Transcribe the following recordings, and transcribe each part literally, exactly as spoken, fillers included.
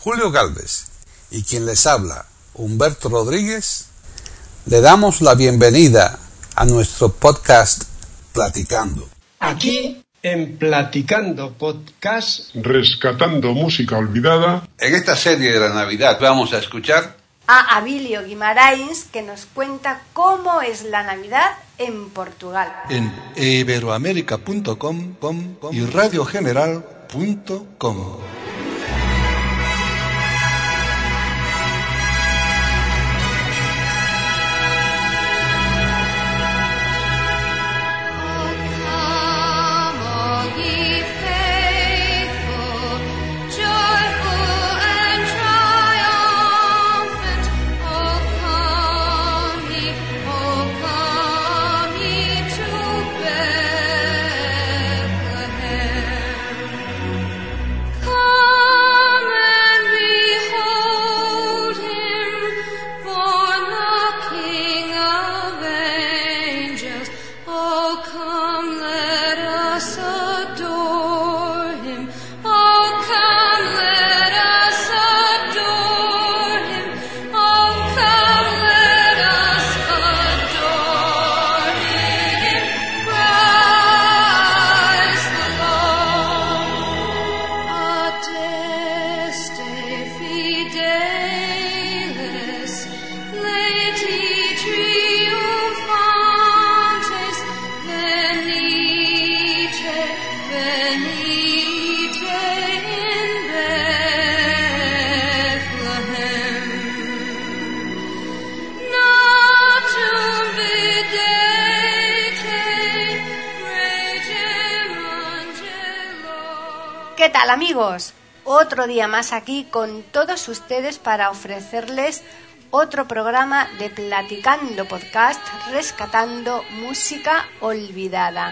Julio Galvez y quien les habla, Humberto Rodríguez, le damos la bienvenida a nuestro podcast Platicando. Aquí en Platicando Podcast, rescatando música olvidada. En esta serie de la Navidad vamos a escuchar a Abilio Guimarães, que nos cuenta cómo es la Navidad en Portugal. En iberoamerica punto com y radio general punto com. ¿Qué tal, amigos? Otro día más aquí con todos ustedes para ofrecerles otro programa de Platicando Podcast, rescatando música olvidada.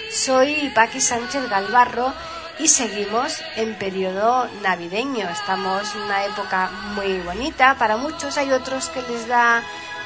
Soy Paqui Sánchez Galvarro y seguimos en periodo navideño. Estamos en una época muy bonita. Para muchos hay otros que les da,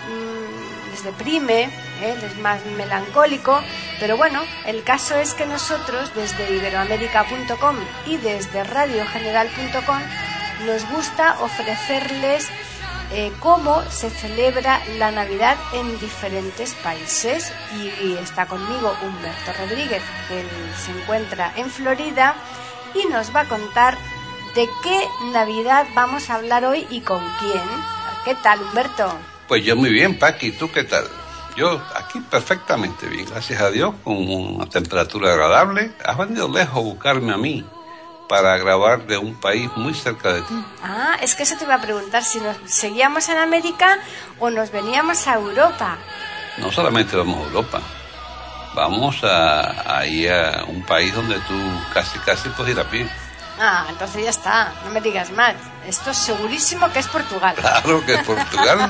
mmm, les deprime, ¿eh? es más melancólico. Pero bueno, el caso es que nosotros desde iberoamerica punto com y desde radio general punto com nos gusta ofrecerles eh, cómo se celebra la Navidad en diferentes países. Y, y está conmigo Humberto Rodríguez, que él se encuentra en Florida y nos va a contar de qué Navidad vamos a hablar hoy y con quién. ¿Qué tal, Humberto? Pues yo muy bien, Paqui, ¿tú qué tal? Yo aquí perfectamente bien, gracias a Dios, con una temperatura agradable. Has venido lejos a buscarme a mí para grabar de un país muy cerca de ti. Ah, es que eso te iba a preguntar, si nos seguíamos en América o nos veníamos a Europa. No solamente vamos a Europa, vamos a, a ir a un país donde tú casi casi puedes ir a pie. Ah, entonces ya está, no me digas más. Esto es segurísimo que es Portugal. Claro que es Portugal.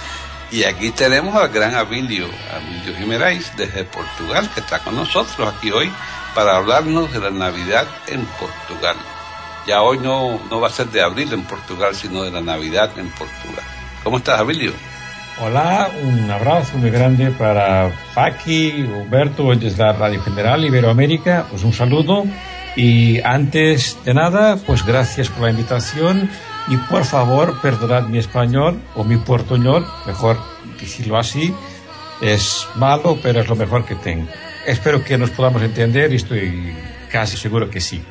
Y aquí tenemos al gran Abilio, Abilio Guimarães, desde Portugal, que está con nosotros aquí hoy para hablarnos de la Navidad en Portugal. Ya hoy no, no va a ser de abril en Portugal, sino de la Navidad en Portugal. ¿Cómo estás, Abilio? Hola, un abrazo muy grande para Paqui, Humberto, desde la Radio General Iberoamérica. Pues un saludo y antes de nada, pues gracias por la invitación. Y por favor, perdonad mi español o mi portuñol, mejor decirlo así, es malo, pero es lo mejor que tengo. Espero que nos podamos entender y estoy casi seguro que sí.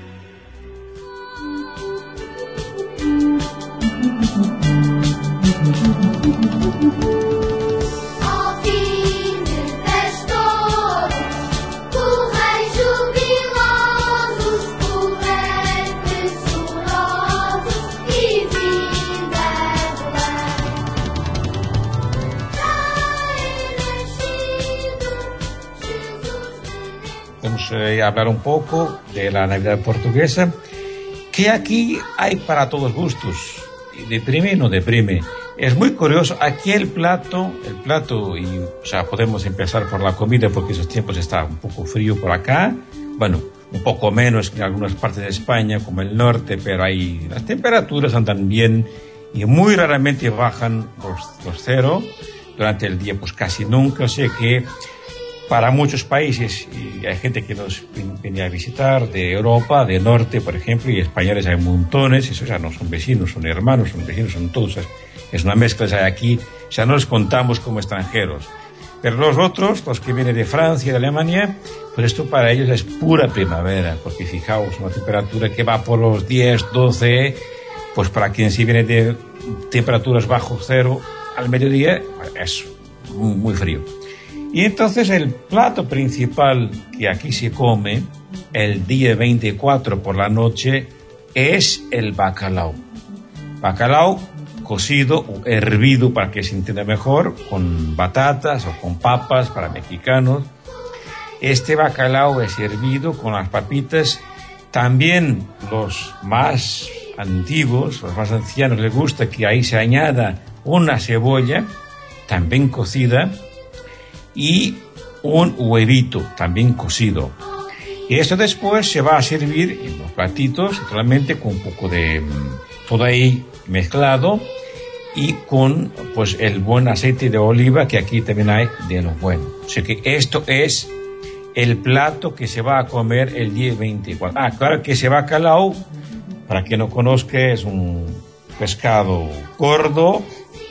Vamos a hablar un poco de la Navidad portuguesa, que aquí hay para todos gustos, deprime y no deprime. Es muy curioso, aquí el plato, el plato, y o sea, podemos empezar por la comida porque esos tiempos está un poco frío por acá, bueno, un poco menos que en algunas partes de España, como el norte, pero ahí las temperaturas andan bien y muy raramente bajan los, los cero durante el día, pues casi nunca, o sea que para muchos países, y hay gente que nos viene a visitar de Europa, de Norte, por ejemplo, y españoles hay montones, esos ya no son vecinos, son hermanos, son vecinos, son todos, es una mezcla, hay aquí, ya no los contamos como extranjeros. Pero los otros, los que vienen de Francia, de Alemania, pues esto para ellos es pura primavera, porque fijaos, una temperatura que va por los diez, doce, pues para quien sí viene de temperaturas bajo cero al mediodía, es muy, muy frío. Y entonces el plato principal que aquí se come el día veinticuatro por la noche es el bacalao. Bacalao cocido o hervido, para que se entienda mejor, con batatas o con papas para mexicanos. Este bacalao es hervido con las papitas. También los más antiguos, los más ancianos, les gusta que ahí se añada una cebolla, también cocida, y un huevito, también cocido. Y esto después se va a servir en los platitos, naturalmente con un poco de todo ahí mezclado, y con pues el buen aceite de oliva que aquí también hay de lo bueno. O sea que esto es el plato que se va a comer el día veinticuatro. Ah, claro que ese bacalao, para quien no conozca, es un pescado gordo,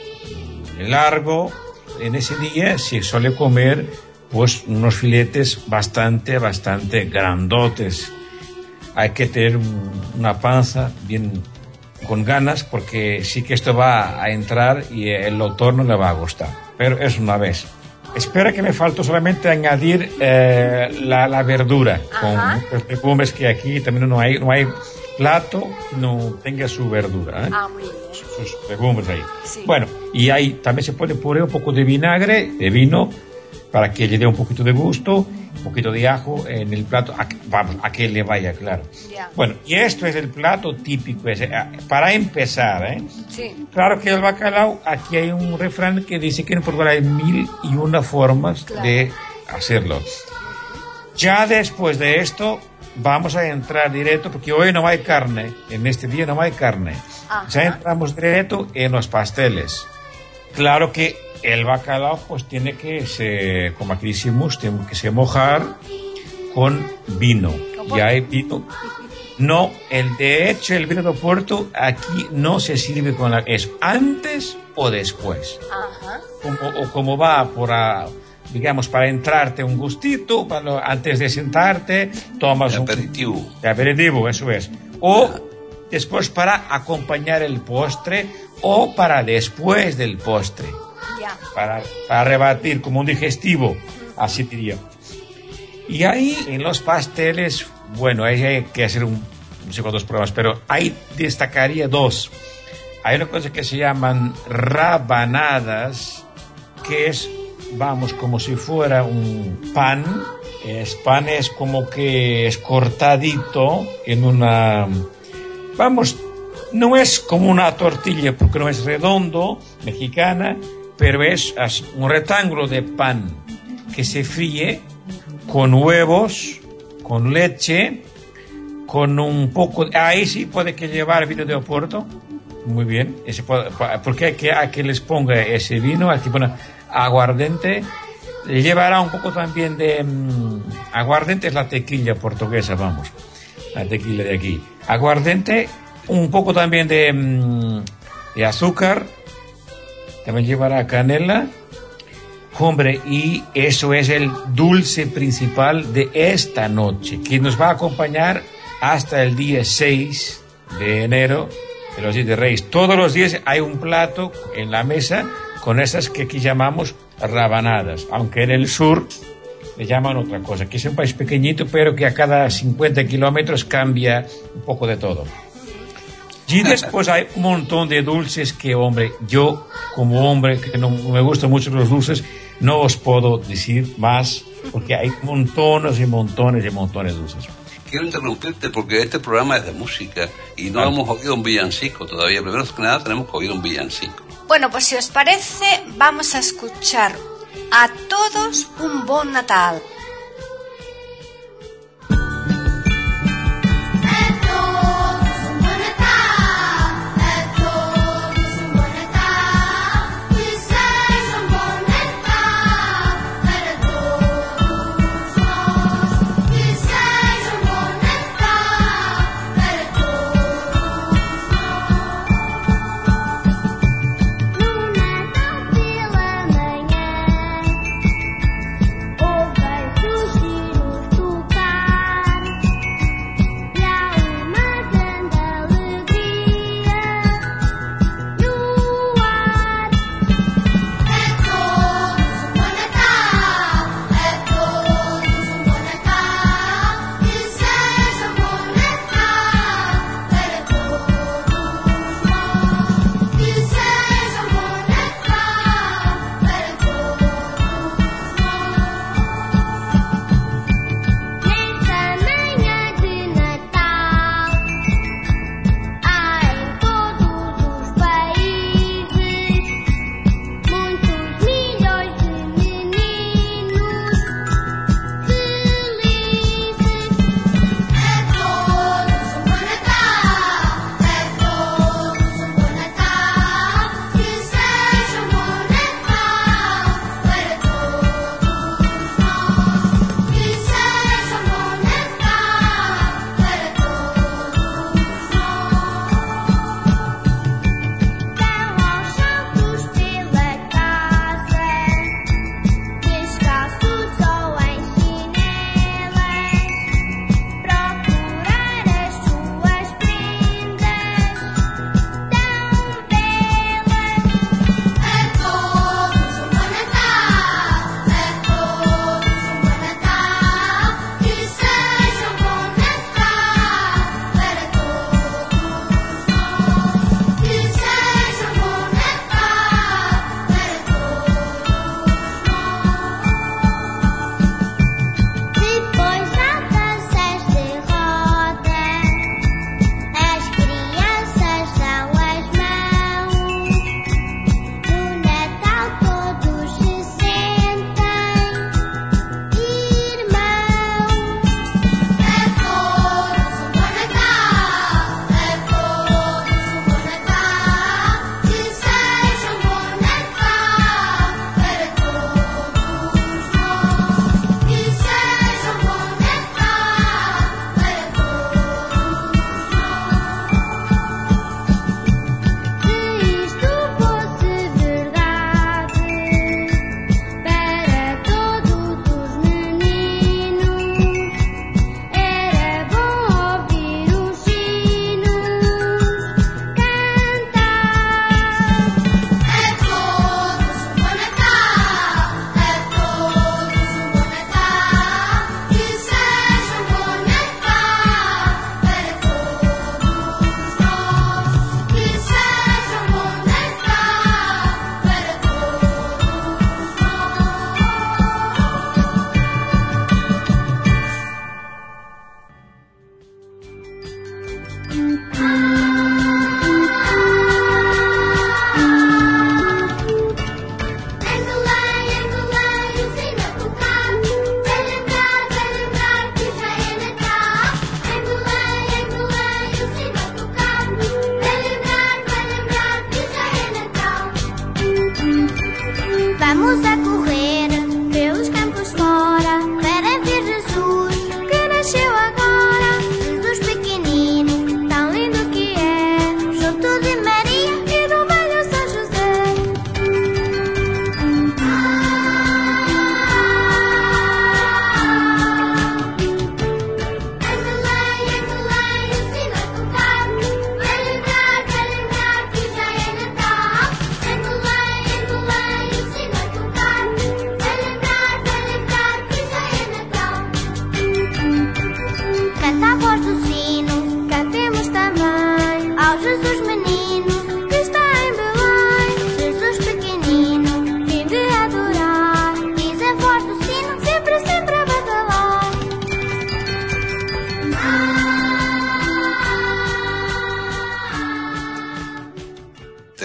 largo. En ese día se suele comer pues unos filetes bastante, bastante grandotes. Hay que tener una panza bien con ganas, porque sí que esto va a entrar y el autor no le va a gustar. Pero es una vez. Espera que me faltó solamente añadir eh, la, la verdura. Ajá. Con los legumbres que aquí también no hay, no hay plato que no tenga su verdura, ¿eh? Ah, muy bien. Sus legumbres ahí. Sí. Bueno, y ahí también se puede poner un poco de vinagre, de vino, para que le dé un poquito de gusto, un poquito de ajo en el plato, a, vamos, a que le vaya claro. Yeah. Bueno, y esto es el plato típico, ese, para empezar, ¿eh? Sí. Claro que el bacalao, aquí hay un refrán que dice que en Portugal hay mil y una formas claro. de hacerlo. Ya después de esto, vamos a entrar directo, porque hoy no hay carne, en este día no hay carne. Ajá. Ya entramos directo en los pasteles. Claro que el bacalao pues tiene que, se, como aquí decimos, tiene que se mojar con vino. ¿Cómo? Y hay vino. No, el de hecho el vino de Oporto aquí no se sirve con la, es antes o después. Ajá. Como, o como va por a, digamos, para entrarte un gustito, para, antes de sentarte, tomas un aperitivo. Un, de aperitivo, eso es. O ah. después para acompañar el postre, o para después del postre. Yeah. Para, para rebatir como un digestivo, así diría. Y ahí en los pasteles, bueno, ahí hay que hacer un, no sé cuántos programas, pero ahí destacaría dos. Hay una cosa que se llaman rabanadas, que es, vamos, como si fuera un pan. Es pan, es como que es cortadito en una, vamos, no es como una tortilla porque no es redondo, mexicana, pero es un rectángulo de pan que se fríe con huevos, con leche, con un poco de, ahí sí puede que llevar vino de Oporto, muy bien, ese puede, porque hay que, hay que les ponga ese vino, aquí pone aguardente, le llevará un poco también de um, aguardente, es la tequila portuguesa, vamos, la tequila de aquí, aguardente, un poco también de, um, de azúcar, también llevará canela. Hombre, y eso es el dulce principal de esta noche, que nos va a acompañar hasta el día seis de enero, de los días de Reyes. Todos los días hay un plato en la mesa con esas que aquí llamamos rabanadas, aunque en el sur le llaman otra cosa, que es un país pequeñito, pero que a cada cincuenta kilómetros cambia un poco de todo. Y después hay un montón de dulces que, hombre, yo como hombre que no me gustan mucho los dulces, no os puedo decir más, porque hay montones y montones y montones de dulces. Quiero interrumpirte porque este programa es de música y no ah. hemos oído un villancico todavía. Primero que nada tenemos que oír un villancico. Bueno, pues si os parece, vamos a escuchar a todos un bon Natal. Natal,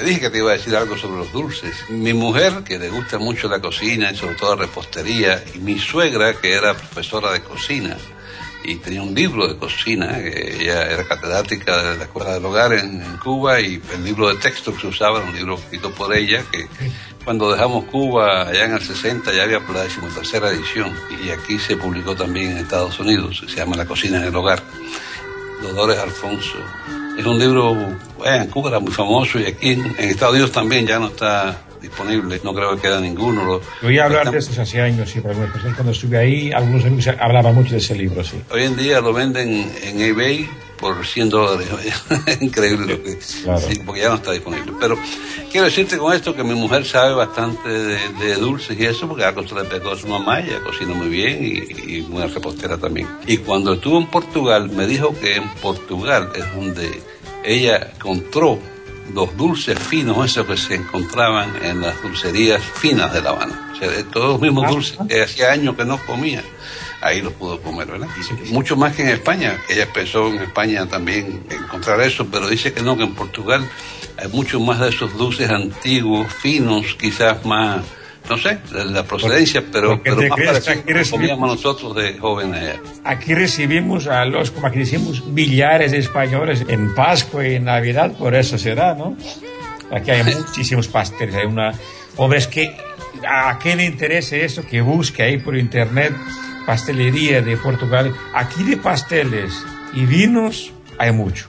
dije que te iba a decir algo sobre los dulces. Mi mujer, que le gusta mucho la cocina y sobre todo la repostería, y mi suegra, que era profesora de cocina y tenía un libro de cocina, que ella era catedrática de la Escuela del Hogar en, en Cuba, y el libro de texto que se usaba era un libro escrito por ella, que cuando dejamos Cuba allá en el sesenta ya había por la decimotercera edición, y aquí se publicó también en Estados Unidos, se llama La cocina en el hogar, Dolores Alfonso. Es un libro, bueno, en Cuba era muy famoso, y aquí en, en Estados Unidos también ya no está disponible, no creo que queda ninguno. Lo, Yo oí hablar de eso hace años, sí, pero cuando estuve ahí, algunos amigos hablaban mucho de ese libro, sí. Hoy en día lo venden en eBay por cien dólares, increíble lo que, claro. Sí, porque ya no está disponible. Pero quiero decirte con esto que mi mujer sabe bastante de, de dulces y eso, porque algo se le pegó a su mamá, ella cocina muy bien y, y muy repostera también. Y cuando estuvo en Portugal, me dijo que en Portugal es donde ella encontró los dulces finos, esos que se encontraban en las dulcerías finas de La Habana. O sea, todos los mismos dulces que hacía años que no comía, ahí los pudo comer, ¿verdad? Y mucho más que en España. Ella empezó en España también a encontrar eso, pero dice que no, que en Portugal hay mucho más de esos dulces antiguos, finos, quizás más, no sé, de la procedencia, pero, pero más parecido que comíamos nosotros de jóvenes. Aquí recibimos a los, como aquí decimos, millares de españoles en Pascua y en Navidad, por eso será, ¿no? Aquí hay muchísimos pasteles, hay una... Hombre, es que a qué le interese eso, que busque ahí por internet pastelería de Portugal. Aquí de pasteles y vinos hay mucho.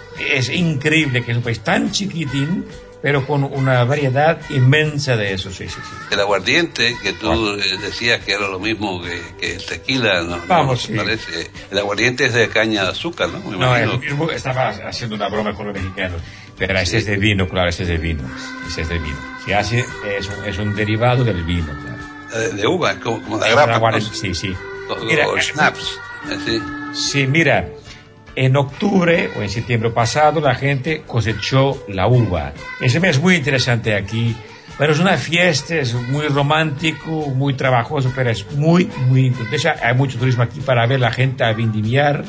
Es increíble que es un país tan chiquitín, pero con una variedad inmensa de eso, sí, sí, sí. El aguardiente, que tú bueno. decías que era lo mismo que, que el tequila, ¿no? Vamos, ¿no? sí. Parece. El aguardiente es de caña de azúcar, ¿no? Me no, el mismo, estaba haciendo una broma con los mexicanos, pero sí. Ese es de vino, claro, ese es de vino, ese es de vino. Se hace, es un, es un derivado del vino, claro. De, de uva, como, como la grapa. ¿No? Sí, sí. Los, mira, los snaps, ¿sí? Sí, mira, en octubre o en septiembre pasado la gente cosechó la uva. Ese mes es muy interesante aquí. Bueno, es una fiesta, es muy romántico, muy trabajoso, pero es muy, muy interesante. Hay mucho turismo aquí para ver la gente a vendimiar,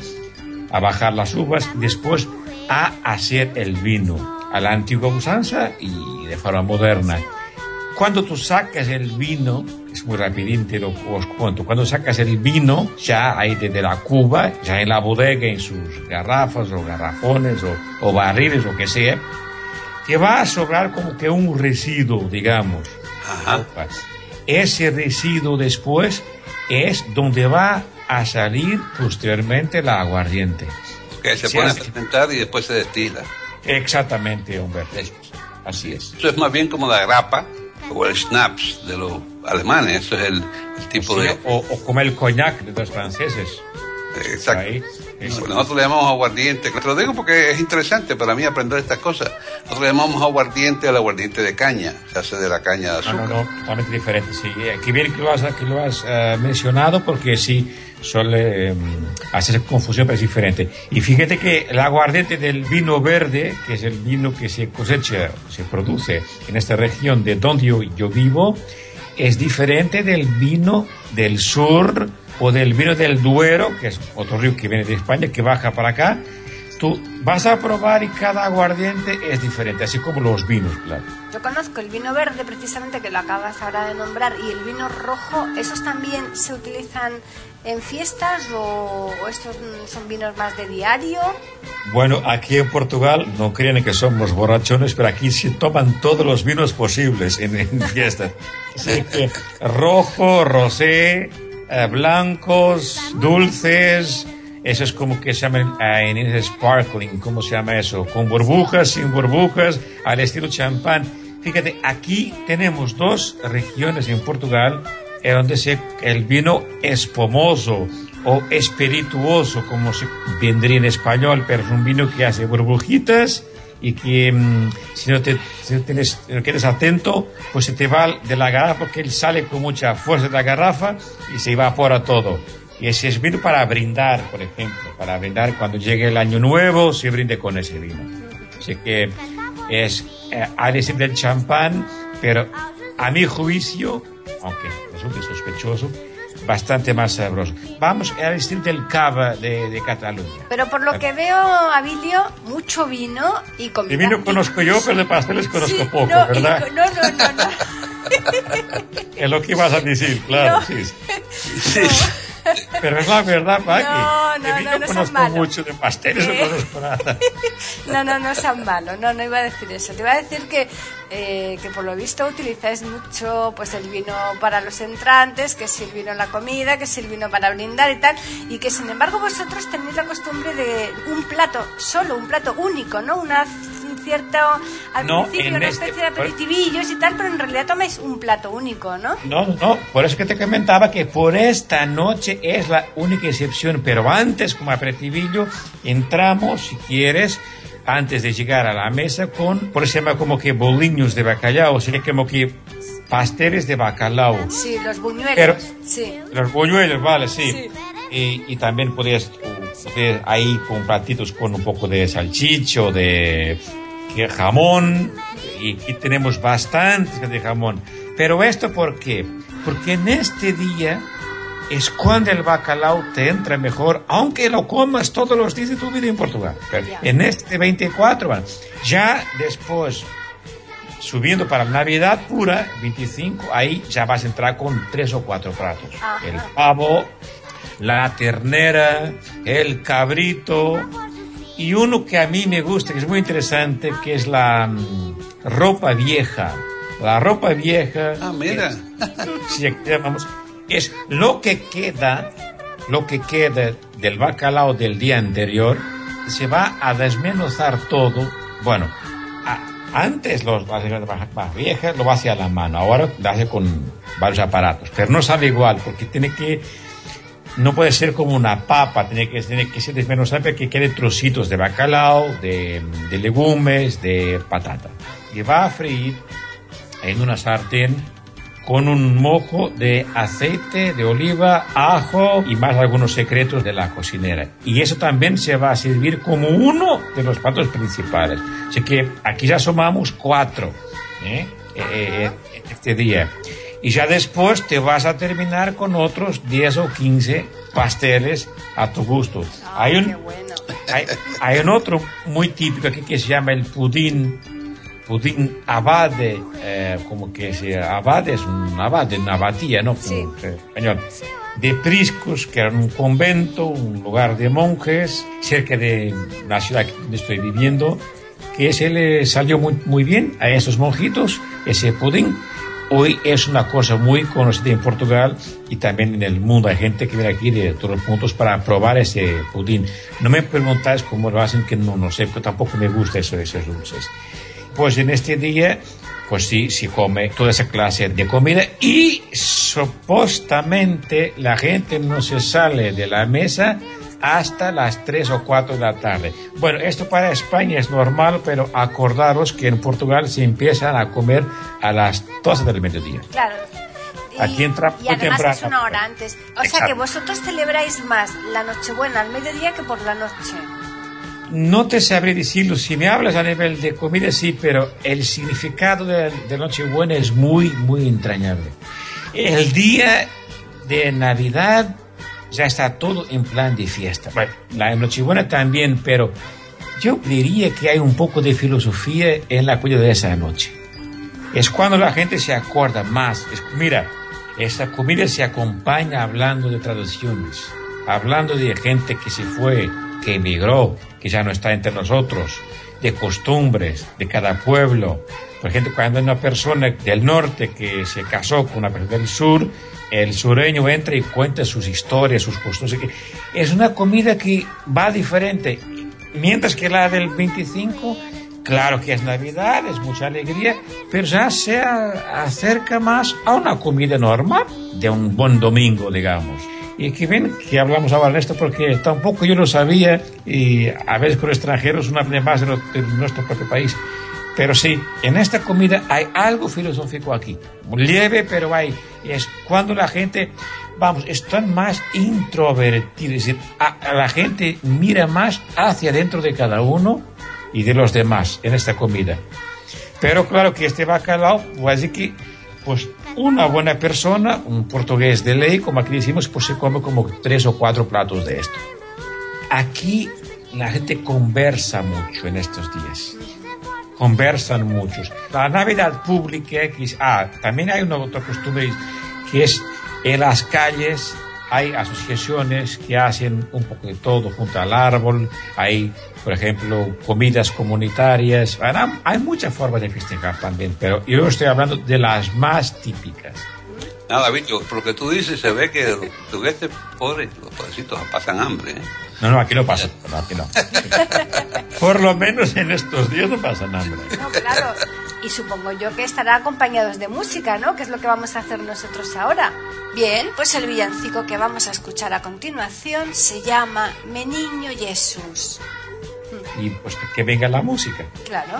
a bajar las uvas, y después a hacer el vino a la antigua usanza y de forma moderna. Cuando tú sacas el vino, es muy rapidín, te lo os cuento, cuando sacas el vino ya ahí desde la cuba, ya en la bodega, en sus garrafas o garrafones o, o barriles o que sea, te va a sobrar como que un residuo, digamos. Ajá. Ese residuo después es donde va a salir posteriormente la aguardiente. Que se, se pone hace... a fermentar y después se destila. Exactamente, hombre. Así es. Eso es más bien como la grapa o el schnapps de los alemanes. Eso es el, el tipo sí, de... O, o como el coñac de los franceses. Exacto. Ahí, bueno, nosotros le llamamos aguardiente. Te lo digo porque es interesante para mí aprender estas cosas. Nosotros le llamamos aguardiente al aguardiente de caña. Se hace de la caña de azúcar. No, no, no, totalmente diferente. Sí, qué bien que lo has, que lo has uh, mencionado, porque sí suele um, hacer confusión, pero es diferente. Y fíjate que el aguardiente del vino verde, que es el vino que se cosecha, se produce en esta región de donde yo, yo vivo, es diferente del vino del sur o del vino del Duero, que es otro río que viene de España, que baja para acá. Tú vas a probar y cada aguardiente es diferente, así como los vinos, claro. Yo conozco el vino verde, precisamente, que lo acabas ahora de nombrar, y el vino rojo. ¿Esos también se utilizan en fiestas o, o estos son vinos más de diario? Bueno, aquí en Portugal no creen que somos borrachones, pero aquí se toman todos los vinos posibles en, en fiestas. Así que rojo, rosé, eh, blancos, dulces... Eso es como que se llama en inglés sparkling, ¿cómo se llama eso? Con burbujas, sin burbujas, al estilo champán. Fíjate, aquí tenemos dos regiones en Portugal en donde se, el vino espumoso o espirituoso, como se vendría en español, pero es un vino que hace burbujitas y que mmm, si no te si no tienes, si no quedes atento, pues se te va de la garrafa, porque él sale con mucha fuerza de la garrafa y se evapora todo. Y ese es vino para brindar, por ejemplo, para brindar cuando llegue el año nuevo, se brinde con ese vino. Así que es, eh, ha de ser del champán, pero a mi juicio, aunque resulte sospechoso, bastante más sabroso. Vamos a decir del cava de, de Cataluña. Pero por lo que veo, Abilio, mucho vino y comida. De vino conozco yo, pero de pasteles conozco sí, poco, no, ¿verdad? Y, no, no, no, no. Es lo que ibas a decir, claro, no. sí. sí. No. Pero es la verdad, Paqui. No, no, de vino no, no conozco malo. mucho, de pasteles ¿Eh? no conozco nada. No, no, no sean malo. No, no iba a decir eso. Te iba a decir que, eh, que por lo visto utilizáis mucho pues el vino para los entrantes, que si el vino en la comida, que si el vino para brindar y tal, y que sin embargo vosotros tenéis la costumbre de un plato solo, un plato único, ¿no? Una cierto al no, principio una este, especie de aperitivillos y tal, pero en realidad tomáis un plato único, ¿no? No, no, por eso que te comentaba que por esta noche es la única excepción, pero antes como aperitivillo entramos, si quieres, antes de llegar a la mesa con, por eso se llama como que boliños de bacalao, o sea, como que pasteles de bacalao. Sí, los buñuelos, pero, sí. Los buñuelos, vale, sí. sí. Y, y también podías, podías ahí con platitos con un poco de salchicho, de jamón, y aquí tenemos bastantes de jamón. Pero esto ¿por qué? Porque en este día es cuando el bacalao te entra mejor, aunque lo comas todos los días de tu vida en Portugal. Pero yeah. En este veinticuatro, ya después, subiendo para la Navidad pura, veinticinco, ahí ya vas a entrar con tres o cuatro platos. Ajá. El pavo, la ternera, el cabrito, y uno que a mí me gusta, que es muy interesante, que es la um, ropa vieja. La ropa vieja... Ah, mira. Es, si llamamos, es lo que queda, lo que queda del bacalao del día anterior, se va a desmenuzar todo. Bueno, a, antes los más viejas lo hace a la mano, ahora lo hace con varios aparatos, pero no sabe igual, porque tiene que... No puede ser como una papa, tiene que, tiene que ser desmenuzada para que quede trocitos de bacalao, de, de legumes, de patata. Y va a freír en una sartén con un mojo de aceite de oliva, ajo y más algunos secretos de la cocinera. Y eso también se va a servir como uno de los platos principales. Así que aquí ya sumamos cuatro ¿eh? Eh, eh, este día. Y ya después te vas a terminar con otros diez o quince pasteles a tu gusto. Oh, hay, un, qué bueno. hay, hay un otro muy típico aquí que se llama el pudín, pudín abade, eh, como que se abade es un abade, una abadía, ¿no? Sí. Como, eh, español. De Priscos, que era un convento, un lugar de monjes, cerca de la ciudad donde estoy viviendo, que se le salió muy, muy bien a esos monjitos, ese pudín. Hoy es una cosa muy conocida en Portugal y también en el mundo. Hay gente que viene aquí de todos los puntos para probar ese pudín. No me preguntáis cómo lo hacen, que no, no sé, porque tampoco me gusta eso, esos dulces. Pues en este día, pues sí, se come toda esa clase de comida y supuestamente la gente no se sale de la mesa hasta las tres o cuatro de la tarde. Bueno, esto para España es normal, pero acordaros que en Portugal se empiezan a comer a las doce del mediodía. Claro. Y, Aquí entra y además temprano. Es una hora antes. O Exacto. sea que vosotros celebráis más la Nochebuena al mediodía que por la noche. No te sabré decirlo. Si me hablas a nivel de comida, sí, pero el significado de, de Nochebuena es muy, muy entrañable. El día de Navidad ya está todo en plan de fiesta. Bueno, la Nochebuena también, pero yo diría que hay un poco de filosofía en la comida de esa noche. Es cuando la gente se acuerda más. Es, mira, esa comida se acompaña hablando de tradiciones, hablando de gente que se fue, que emigró, que ya no está entre nosotros, de costumbres de cada pueblo. Por ejemplo, cuando hay una persona del norte que se casó con una persona del sur, el sureño entra y cuenta sus historias, sus costumbres. Es una comida que va diferente. Mientras que la del veinticinco, claro que es Navidad, es mucha alegría, pero ya se acerca más a una comida normal de un buen domingo, digamos. Y que ven que hablamos ahora de esto porque tampoco yo lo sabía y a veces con extranjeros uno aprende más de, lo, de nuestro propio país. Pero sí, en esta comida hay algo filosófico aquí, leve, pero hay. Es cuando la gente, vamos, están más introvertidos, es decir, a, a la gente mira más hacia dentro de cada uno y de los demás en esta comida. Pero claro que este bacalao, pues así que pues una buena persona, un portugués de ley, como aquí decimos, pues se come como tres o cuatro platos de esto. Aquí la gente conversa mucho en estos días. Conversan muchos. La Navidad pública, que, ah, también hay una otra costumbre que es en las calles hay asociaciones que hacen un poco de todo junto al árbol. Hay, por ejemplo, comidas comunitarias. Ahora, hay muchas formas de festejar también, pero yo estoy hablando de las más típicas. Nada, bicho, por lo que tú dices, se ve que los portugueses pobres, los pobrecitos pasan hambre, ¿eh? No, no, aquí no pasa, no, aquí no. Por lo menos en estos días no pasan hambre. No, claro. Y supongo yo que estará acompañados de música, ¿no? Que es lo que vamos a hacer nosotros ahora. Bien, pues el villancico que vamos a escuchar a continuación se llama Meniño Jesús. Y pues que venga la música. Claro.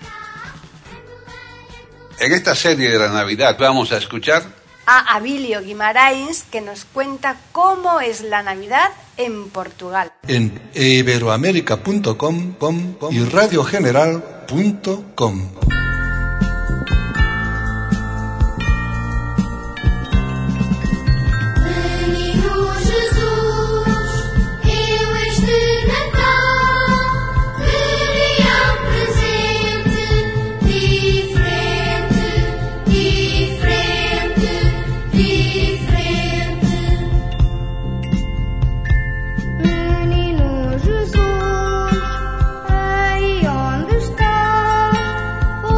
En esta serie de la Navidad vamos a escuchar a Abilio Guimarães, que nos cuenta cómo es la Navidad en Portugal. En iberoamerica punto com y radio general punto com. Menino Jesus, aí onde estás?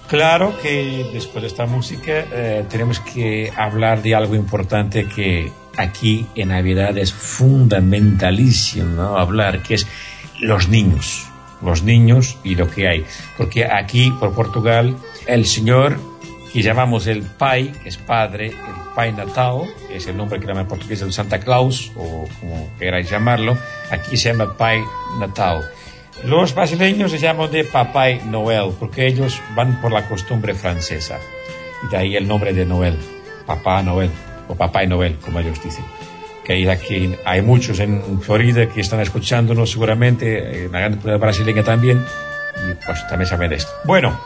Claro que después de esta música eh, tenemos que hablar de algo importante que aquí en Navidad es fundamentalísimo, ¿no? Hablar, que es los niños, los niños y lo que hay. Porque aquí, por Portugal, el Señor, que llamamos el Pai, que es Padre, el Pai Natal, que es el nombre que llama en portugués el Santa Claus, o como queráis llamarlo, aquí se llama Pai Natal. Los brasileños se llaman de Papai Noel, porque ellos van por la costumbre francesa. Y de ahí el nombre de Noel, Papá Noel, o Papai Noel, como ellos dicen. Que hay, aquí hay muchos en Florida que están escuchándonos seguramente, en la gran comunidad brasileña también, y pues también saben de esto. Bueno,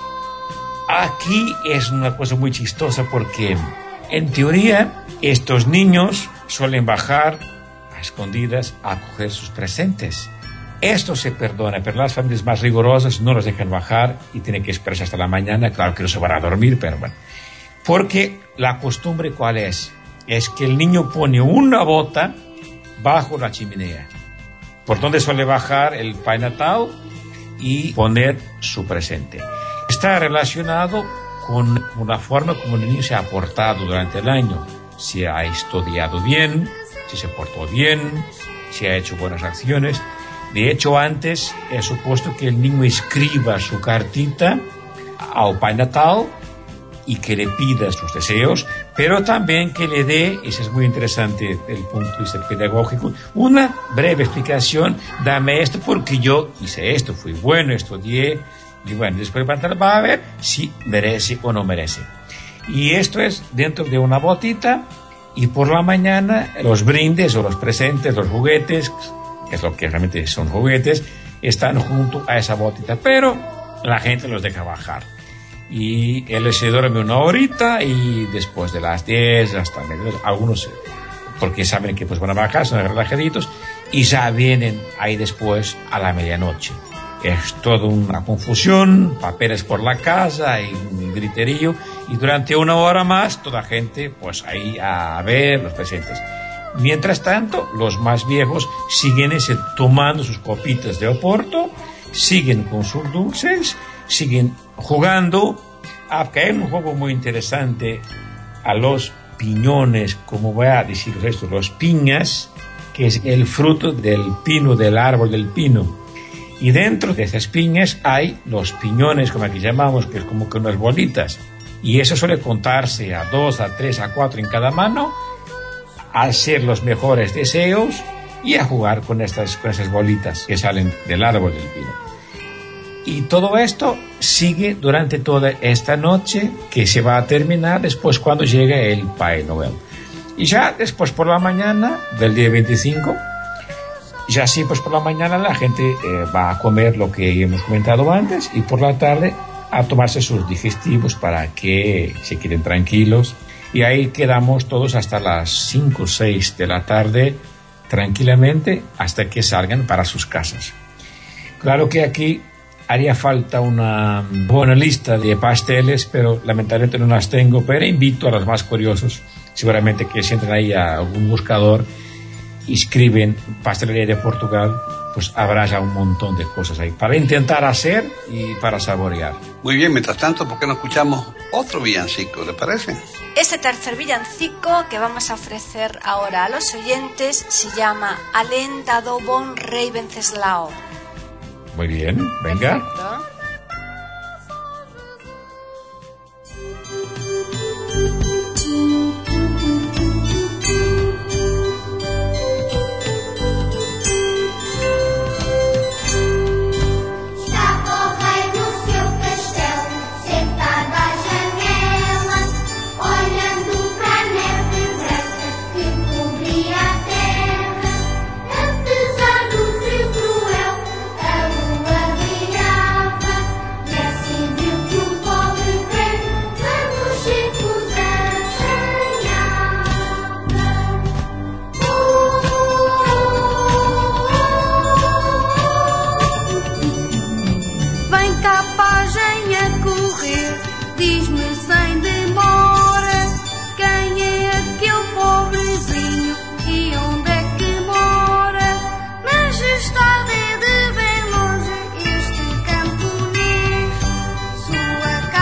aquí es una cosa muy chistosa porque, en teoría, estos niños suelen bajar a escondidas a coger sus presentes. Esto se perdona, pero las familias más rigurosas no los dejan bajar y tienen que esperarse hasta la mañana. Claro que no se van a dormir, pero bueno. Porque la costumbre, ¿cuál es? Es que el niño pone una bota bajo la chimenea, por donde suele bajar el Pai Natal y poner su presente. Está relacionado con una forma como el niño se ha portado durante el año. Si ha estudiado bien, si se portó bien, si ha hecho buenas acciones. De hecho, antes he supuesto que el niño escriba su cartita al Pai Natal y que le pida sus deseos, pero también que le dé, ese es muy interesante el punto de vista pedagógico, una breve explicación. Dame esto porque yo hice esto, fui bueno, estudié, y bueno, después va a ver si merece o no merece. Y esto es dentro de una botita, y por la mañana los brindes o los presentes, los juguetes, que es lo que realmente son juguetes, están junto a esa botita, pero la gente los deja bajar. Y él se duerme una horita y después de las diez hasta medio, algunos, porque saben que pues van a bajar, son relajaditos, y ya vienen ahí después a la medianoche. Es toda una confusión, papeles por la casa y un griterío, y durante una hora más toda la gente pues ahí a ver los presentes. Mientras tanto, los más viejos siguen ese, tomando sus copitas de Oporto, siguen con sus dulces, siguen jugando. Ah, que hay un juego muy interesante a los piñones, como voy a decir esto, los piñas, que es el fruto del pino, del árbol del pino. Y dentro de esas piñas hay los piñones, como aquí llamamos, que es como que unas bolitas. Y eso suele contarse a dos, a tres, a cuatro en cada mano, a hacer los mejores deseos y a jugar con estas, con esas bolitas que salen del árbol del pino. Y todo esto sigue durante toda esta noche, que se va a terminar después cuando llegue el Pai Noel. Y ya después por la mañana del día veinticinco, ya sí, pues por la mañana la gente eh, va a comer lo que hemos comentado antes, y por la tarde a tomarse sus digestivos para que se queden tranquilos. Y ahí quedamos todos hasta las cinco o seis de la tarde tranquilamente hasta que salgan para sus casas. Claro que aquí haría falta una buena lista de pasteles, pero lamentablemente no las tengo, pero invito a los más curiosos, seguramente que si entran ahí a algún buscador y escriben pastelería de Portugal, pues habrá ya un montón de cosas ahí para intentar hacer y para saborear. Muy bien, mientras tanto, ¿por qué no escuchamos otro villancico, le parece? Este tercer villancico que vamos a ofrecer ahora a los oyentes se llama Alenta do bon rei Wenceslao. Muy bien, venga. Perfecto. Majestade de bem longe este camponês, sua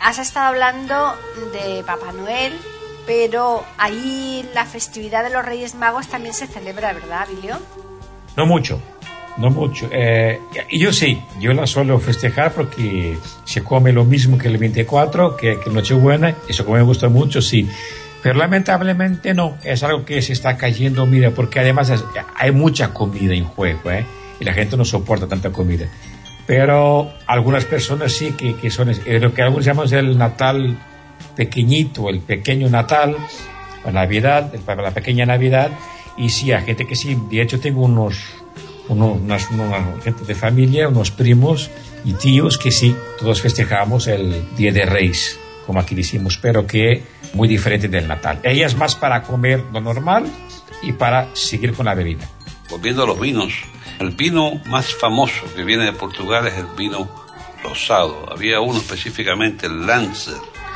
has estado hablando de Papá Noel, pero ahí la festividad de los Reyes Magos también se celebra, ¿verdad, Abilio? No mucho, no mucho. Eh, yo sí, yo la suelo festejar porque se come lo mismo que el veinticuatro, que, que Nochebuena, eso como me gusta mucho, sí. Pero lamentablemente no, es algo que se está cayendo, mira, porque además es, hay mucha comida en juego, ¿eh? Y la gente no soporta tanta comida. Pero algunas personas sí que, que son es lo que algunos llamamos el Natal pequeñito, el pequeño Natal, la Navidad, la pequeña Navidad, y sí, hay gente que sí. De hecho, tengo unos, unos unas, una gente de familia, unos primos y tíos que sí, todos festejamos el Día de Reyes, como aquí decimos, pero que muy diferente del Natal. Ella es más para comer lo normal y para seguir con la bebida. Volviendo a los vinos, el vino más famoso que viene de Portugal es el vino rosado. Había uno específicamente, el Lancer,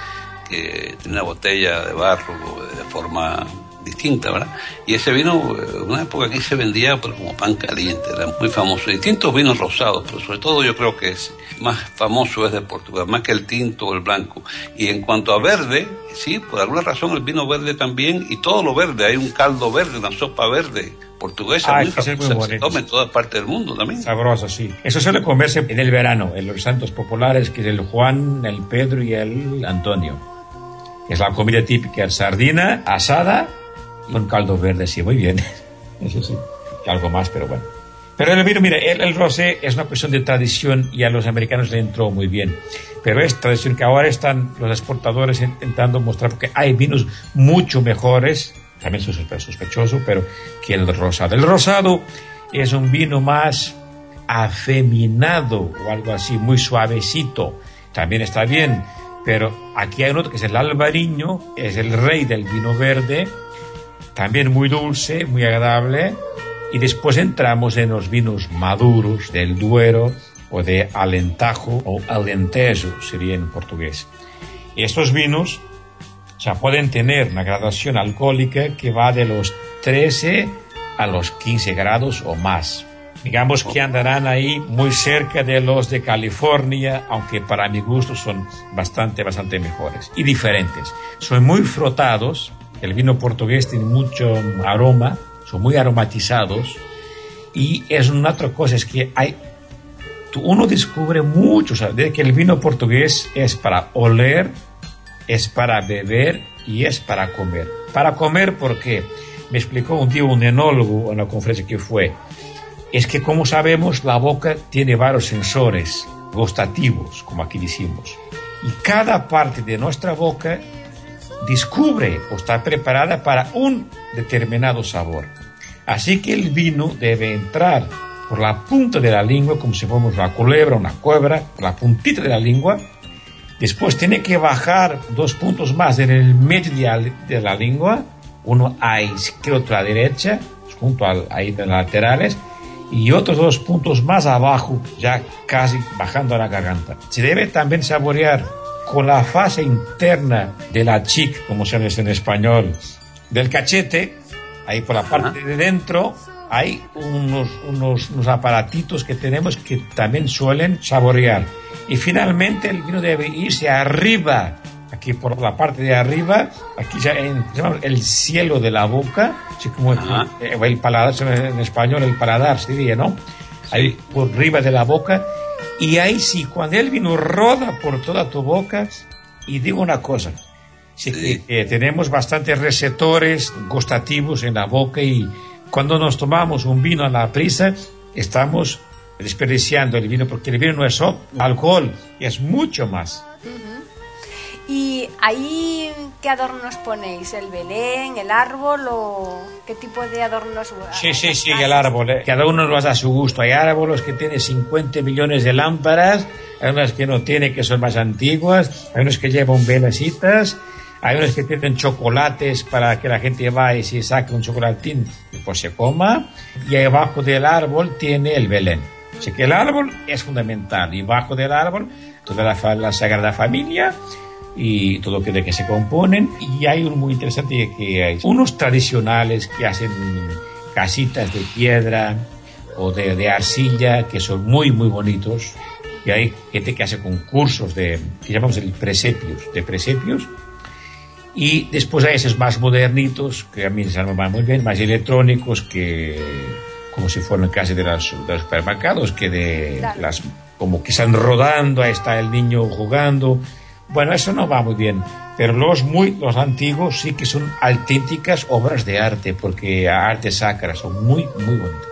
que tiene una botella de barro de forma distinta, ¿verdad? Y ese vino, en una época aquí se vendía pero como pan caliente, era muy famoso. Distintos vinos rosados, pero sobre todo yo creo que es más famoso es de Portugal, más que el tinto o el blanco. Y en cuanto a verde, sí, por alguna razón el vino verde también, y todo lo verde, hay un caldo verde, una sopa verde portuguesa, ah, muy famosa, se, se toma en toda parte del mundo también. Sabroso, sí. Eso suele comerse en el verano, en los santos populares, que es el Juan, el Pedro y el Antonio. Es la comida típica, sardina asada y un caldo verde, sí, muy bien. Eso sí, algo más, pero bueno. Pero el vino, mire, el, el rosé es una cuestión de tradición y a los americanos le entró muy bien. Pero es tradición que ahora están los exportadores intentando mostrar, porque hay vinos mucho mejores, también es súper sospechoso, pero que el rosado. El rosado es un vino más afeminado o algo así, muy suavecito. También está bien, pero aquí hay otro que es el albariño, es el rey del vino verde, también muy dulce, muy agradable. Y después entramos en los vinos maduros del Duero o de Alentejo o Alentejo, sería en portugués. Estos vinos, o sea, pueden tener una gradación alcohólica que va de los trece a los quince grados o más. Digamos que andarán ahí muy cerca de los de California, aunque para mi gusto son bastante, bastante mejores y diferentes. Son muy frotados, el vino portugués tiene mucho aroma, son muy aromatizados, y es una otra cosa, es que hay, uno descubre mucho, o sea, de que el vino portugués es para oler, es para beber y es para comer. Para comer, porque me explicó un día un enólogo en la conferencia que fue, es que como sabemos la boca tiene varios sensores gustativos, como aquí decimos, y cada parte de nuestra boca descubre o está preparada para un determinado sabor. Así que el vino debe entrar por la punta de la lengua, como si fuéramos una culebra, una cobra, por la puntita de la lengua. Después tiene que bajar dos puntos más en el medio de la lengua, uno a izquierda, otro a derecha, junto al, ahí de las laterales, y otros dos puntos más abajo, ya casi bajando a la garganta. Se debe también saborear con la fase interna de la chica, como se dice en español, del cachete. Ahí por la parte de dentro hay unos, unos, unos aparatitos que tenemos que también suelen saborear. Y finalmente el vino debe irse arriba, aquí por la parte de arriba, aquí ya en el cielo de la boca, así como el, el paladar, en español el paladar se diría, ¿no? Ahí por arriba de la boca. Y ahí sí, cuando el vino roda por toda tu boca, y digo una cosa, sí, sí. Que, que tenemos bastantes receptores gustativos en la boca, y cuando nos tomamos un vino a la prisa, estamos desperdiciando el vino, porque el vino no es solo alcohol, es mucho más. Uh-huh. ¿Y ahí qué adornos ponéis? ¿El Belén, el árbol o qué tipo de adornos? Sí, sí, sí, el árbol. ¿eh? Cada uno lo hace a su gusto. Hay árboles que tienen cincuenta millones de lámparas, hay unas que no tienen, que son más antiguas, hay unos que llevan velecitas, hay unos que tienen chocolates para que la gente vaya y se saque un chocolatín y pues se coma, y abajo del árbol tiene el Belén. Así que el árbol es fundamental, y bajo del árbol toda la, la Sagrada Familia y todo lo que de que se componen. Y hay uno muy interesante, que hay unos tradicionales que hacen casitas de piedra o de, de arcilla, que son muy muy bonitos, y hay gente que hace concursos de, que llamamos el presepios, de presepios, y después hay esos más modernitos, que a mí se me van muy bien, más electrónicos, que como si fueran casi de, las, de los supermercados, que de claro. las, como que están rodando, ahí está el niño jugando. Bueno, eso no va muy bien, pero los muy los antiguos sí que son auténticas obras de arte, porque arte sacra, son muy, muy bonitos.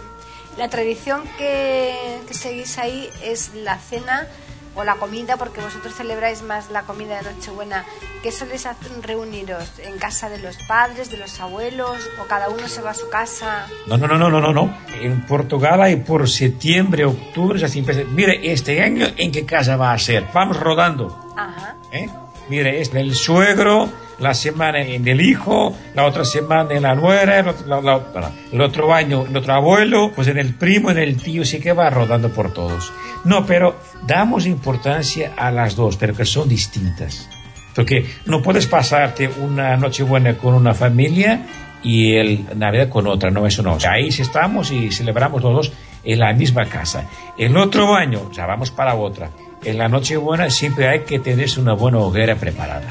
La tradición que, que seguís ahí es la cena o la comida, porque vosotros celebráis más la comida de Nochebuena. ¿Qué soléis hacer, reuniros? ¿En casa de los padres, de los abuelos, o cada uno se va a su casa? No, no, no, no, no, no. En Portugal hay por septiembre, octubre, así empieza. Mire, este año, ¿en qué casa va a ser? Vamos rodando. Ajá. ¿Eh? Mire, es el suegro, la semana en el hijo, la otra semana en la nuera, el otro, la, la, el otro año el otro abuelo, pues en el primo, en el tío, sí que va rodando por todos. No, pero damos importancia a las dos, pero que son distintas. Porque no puedes pasarte una Nochebuena con una familia y el Navidad con otra, no, eso no. O sea, ahí estamos y celebramos los dos en la misma casa. El otro año, ya vamos para otra. En la Nochebuena siempre hay que tener una buena hoguera preparada,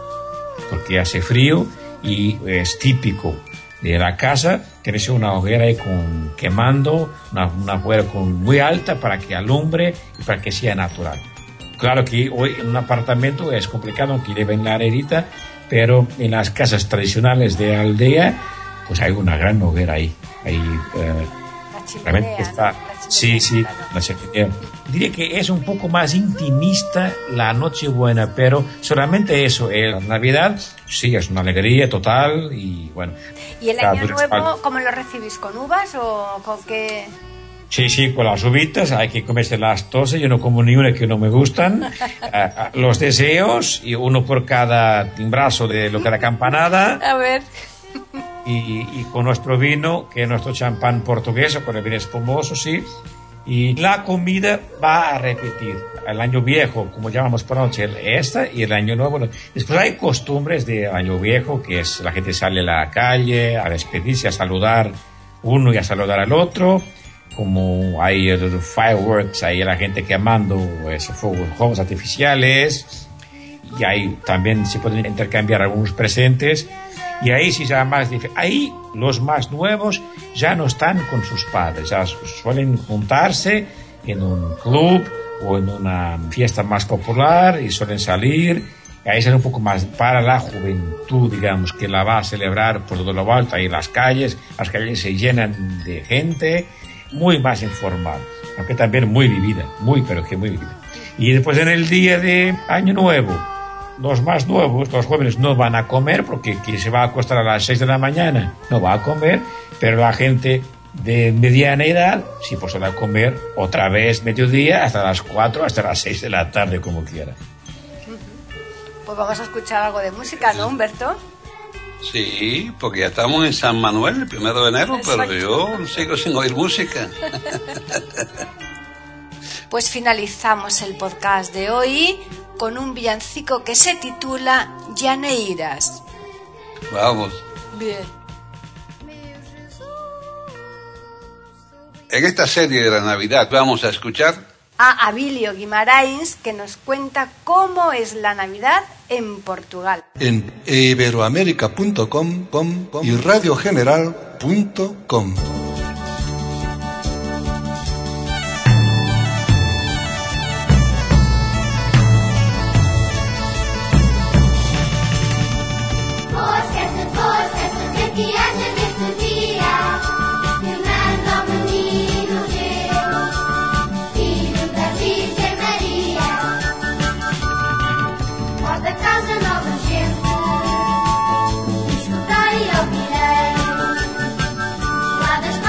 porque hace frío y es típico de la casa tener una hoguera ahí con, quemando, una, una hoguera con, muy alta para que alumbre y para que sea natural. Claro que hoy en un apartamento es complicado, aquí deben la herida, pero en las casas tradicionales de aldea pues hay una gran hoguera ahí. ahí eh, la chimenea, está, ¿no? La sí, sí, la chimenea. Diría que es un poco más intimista la Nochebuena, pero solamente eso, eh, la Navidad sí es una alegría total y bueno. ¿Y el año nuevo cómo lo recibís? ¿Con uvas o con qué? Sí, sí, con las uvitas, hay que comerse las toses, yo no como ni una que no me gustan. uh, los deseos, y uno por cada timbrazo de lo que da campanada. A ver. Y, y con nuestro vino, que es nuestro champán portugués, con el vino espumoso, sí. Y la comida va a repetir. El año viejo, como llamamos por noche, esta, y el año nuevo. Después hay costumbres de año viejo, que es la gente sale a la calle a despedirse, a saludar uno y a saludar al otro. Como hay el fireworks, hay la gente quemando esos fuegos, juegos artificiales. Y ahí también se pueden intercambiar algunos presentes. Y ahí sí ya más difícil. Ahí los más nuevos ya no están con sus padres, ya suelen juntarse en un club o en una fiesta más popular y suelen salir. Y ahí es un poco más para la juventud, digamos, que la va a celebrar por todo lo alto, ahí en las calles, las calles se llenan de gente, muy más informal, aunque también muy vivida, muy, pero que muy vivida. Y después en el día de Año Nuevo, los más nuevos, los jóvenes, no van a comer porque quien se va a acostar a las seis de la mañana no va a comer, pero la gente de mediana edad sí pues va a comer otra vez mediodía hasta las cuatro, hasta las seis de la tarde, como quiera. Pues vamos a escuchar algo de música, ¿no, Humberto? Sí, porque ya estamos en San Manuel, el primero de enero, exacto, pero yo sigo sin oír música. Pues finalizamos el podcast de hoy con un villancico que se titula Llaneiras. Vamos. Bien. En esta serie de la Navidad vamos a escuchar a Abilio Guimarães, que nos cuenta cómo es la Navidad en Portugal. En iberoamerica punto com y radio general punto com. Lá das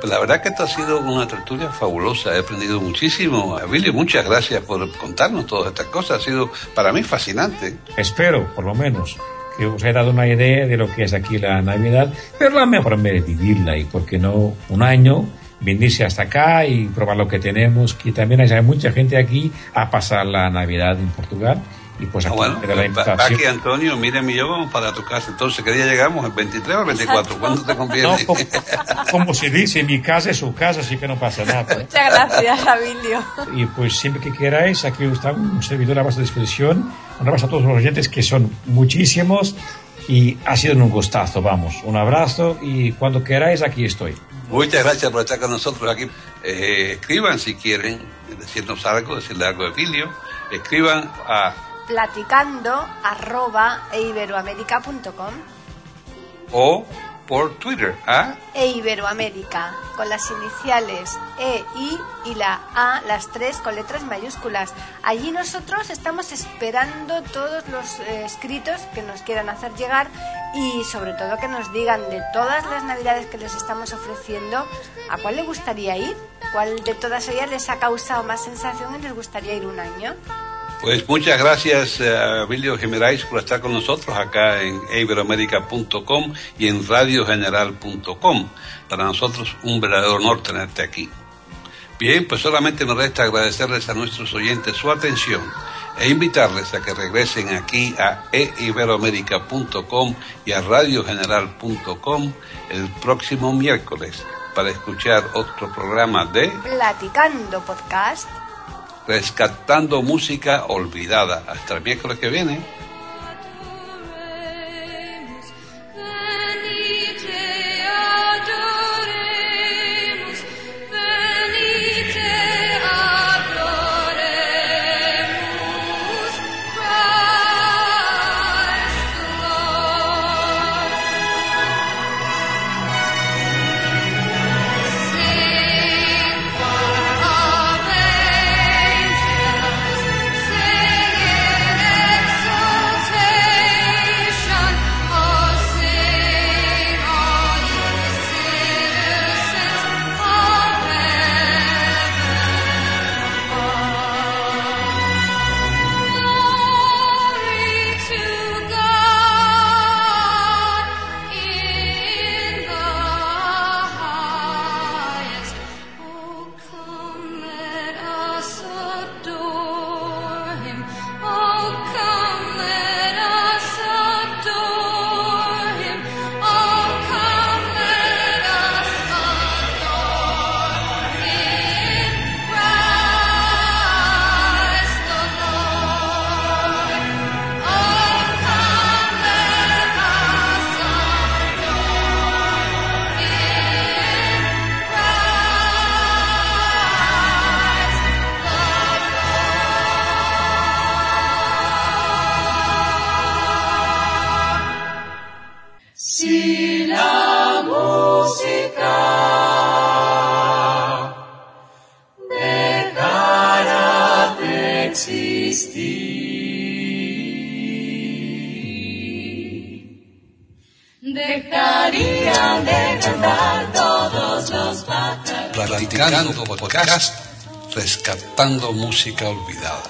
Pues la verdad que esto ha sido una tertulia fabulosa, he aprendido muchísimo. Abilio, muchas gracias por contarnos todas estas cosas, ha sido para mí fascinante. Espero, por lo menos, que os haya dado una idea de lo que es aquí la Navidad, pero la mejor manera de vivirla, y por qué no un año venirse hasta acá y probar lo que tenemos, que también hay mucha gente aquí a pasar la Navidad en Portugal. Y pues aquí, ah, bueno, la va aquí Antonio, Miriam y yo vamos para tu casa. Entonces, ¿qué día llegamos? ¿El veintitrés o el veinticuatro? ¿Cuándo te conviene? No, como, como se dice, mi casa es su casa, así que no pasa nada. Muchas gracias, Abilio. Y pues siempre que queráis, aquí está un servidor a vuestra disposición. Un abrazo a todos los oyentes, que son muchísimos, y ha sido un gustazo, vamos. Un abrazo, y cuando queráis, aquí estoy. Muchas gracias por estar con nosotros aquí. Eh, escriban si quieren decirnos algo, decirle algo a Abilio. Escriban a platicando arroba eiberoamerica punto com o por Twitter a eiberoamerica, con las iniciales E, I y la A, las tres con letras mayúsculas. Allí nosotros estamos esperando todos los eh, escritos que nos quieran hacer llegar, y sobre todo que nos digan de todas las navidades que les estamos ofreciendo, ¿a cuál le gustaría ir? ¿Cuál de todas ellas les ha causado más sensación y les gustaría ir un año? Pues muchas gracias a Abilio Guimarães por estar con nosotros acá en eiberoamerica punto com y en radio general punto com. Para nosotros un verdadero honor tenerte aquí. Bien, pues solamente me resta agradecerles a nuestros oyentes su atención e invitarles a que regresen aquí a eiberoamerica punto com y a radio general punto com el próximo miércoles para escuchar otro programa de Platicando Podcast, Rescatando Música Olvidada. Hasta el miércoles que viene. Dejarían de cantar todos los pájaros. Platicando Podcast, Rescatando Música Olvidada.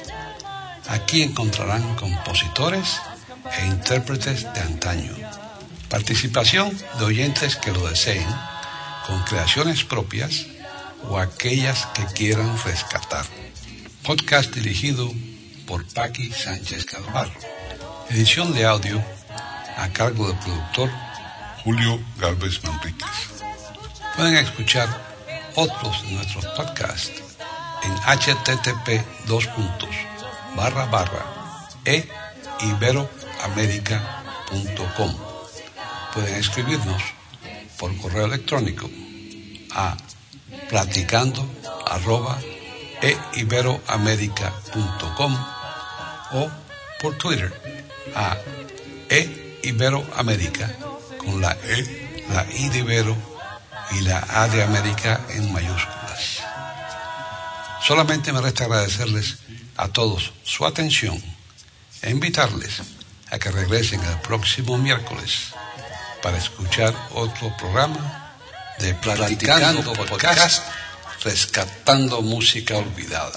Aquí encontrarán compositores e intérpretes de antaño. Participación de oyentes que lo deseen, con creaciones propias o aquellas que quieran rescatar. Podcast dirigido por Paqui Sánchez Calvarro. Edición de audio a cargo del productor Julio Galvez Manríquez. Pueden escuchar otros de nuestros podcasts en http dos puntos barra barra e iberoamerica punto com. Pueden escribirnos por correo electrónico a platicando arroba e iberoamerica punto com o por Twitter a e Iberoamérica, con la E, la I de Ibero y la A de América en mayúsculas. Solamente me resta agradecerles a todos su atención e invitarles a que regresen el próximo miércoles para escuchar otro programa de Platicando Podcast, rescatando música olvidada.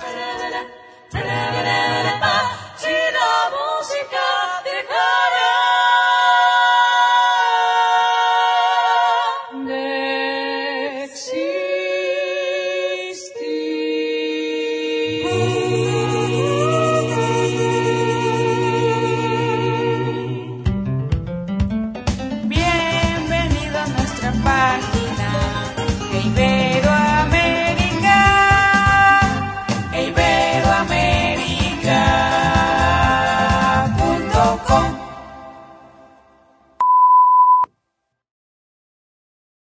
Si la música dejara de existir. Bienvenido a nuestra página de Ibero